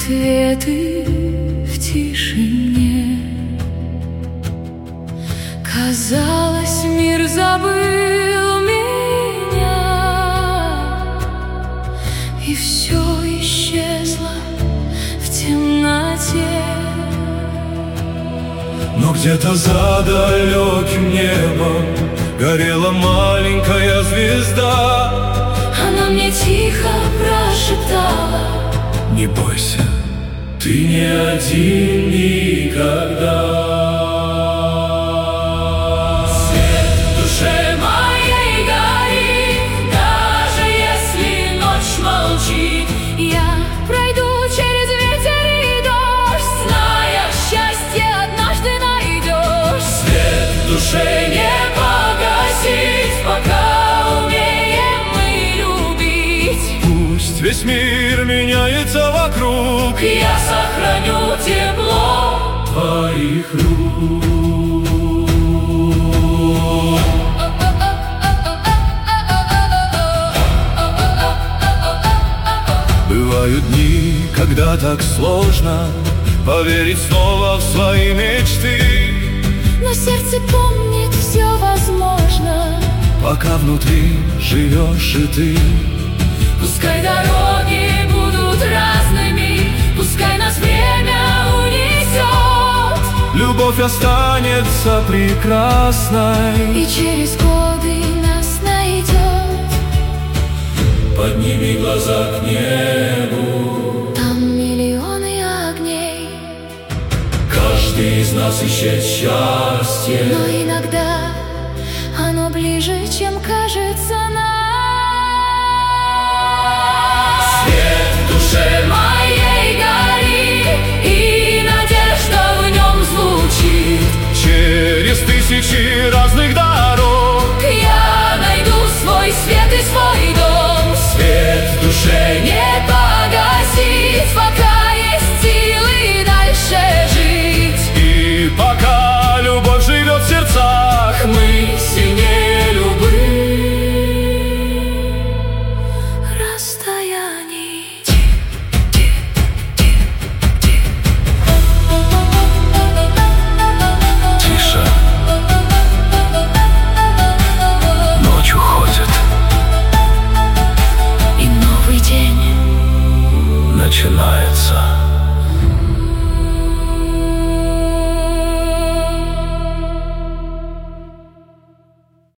ответы в тишине. Казалось, мир забыл меня, и все исчезло в темноте. Но где-то за далеким небом горела маленькая звезда. Она мне тихо прошептала: не бойся, ты не один никогда. Свет в душе моей горит, даже если ночь молчит. Я пройду через ветер и дождь, зная, счастье однажды найдешь. Свет в душе Не погасить, пока умеем мы любить. пусть весь мир меняется вокруг, Я сохраню тепло твоих рук. Бывают дни, когда так сложно поверить снова в свои мечты, но сердце помнит, все возможно. пока внутри живешь и ты. Пускай дороги будут разными, пускай нас время унесет, Любовь останется прекрасной, и через годы нас найдет. подними глаза к небу, Там миллионы огней, каждый из нас ищет счастье. но иногда оно ближе, чем кажется нам. Свет в душе Моей горит, и надежда в нем звучит. через тысячи разных дорог.